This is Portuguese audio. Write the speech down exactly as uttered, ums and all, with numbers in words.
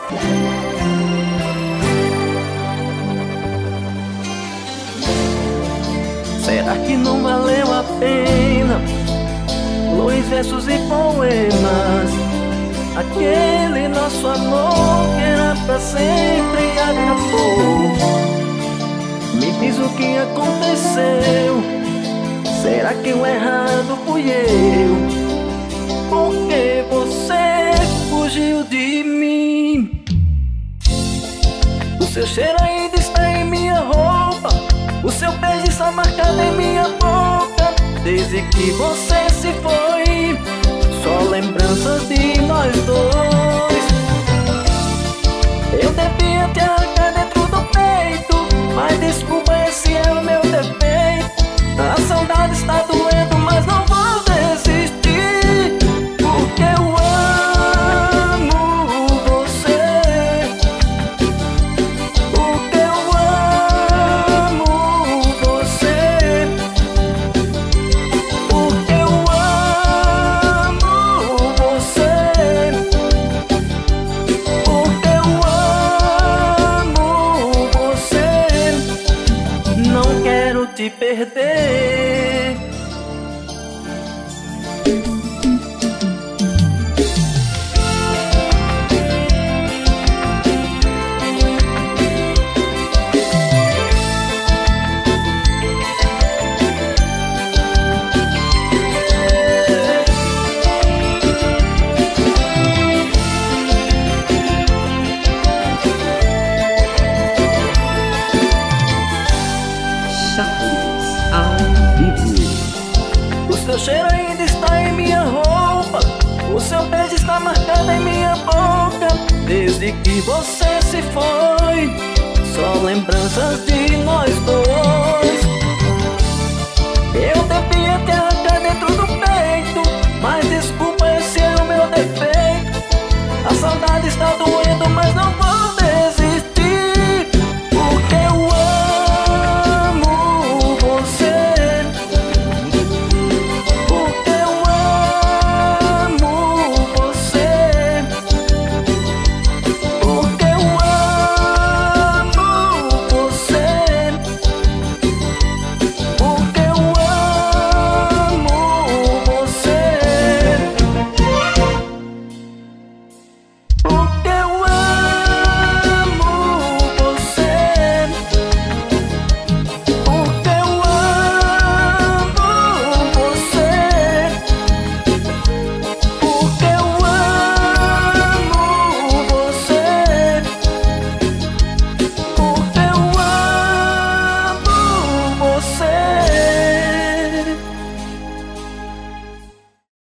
Será que não valeu a pena? Luz, versos e poemas. Aquele nosso amor que era pra sempre acabou. Me diz o que aconteceu. Será que o errado fui eu? Porque você fugiu de mim. O seu cheiro ainda está em minha roupa. O seu beijo está marcado em minha boca. Desde que você se foi, só lembranças de nós dois. Eu devia te arrancar dentro do peito, mas desculpa, esse é o meu defeito. A saudade está doendo, mas não vou desistir, porque eu amo você. Porque eu amo você. Porque eu amo você. Porque eu amo você. Não quero te perder. Charles ao vivo. O seu cheiro ainda está em minha roupa. O seu beijo está marcado em minha boca. Desde que você se foi, só lembranças de nós dois. Eu devia te arrancar dentro do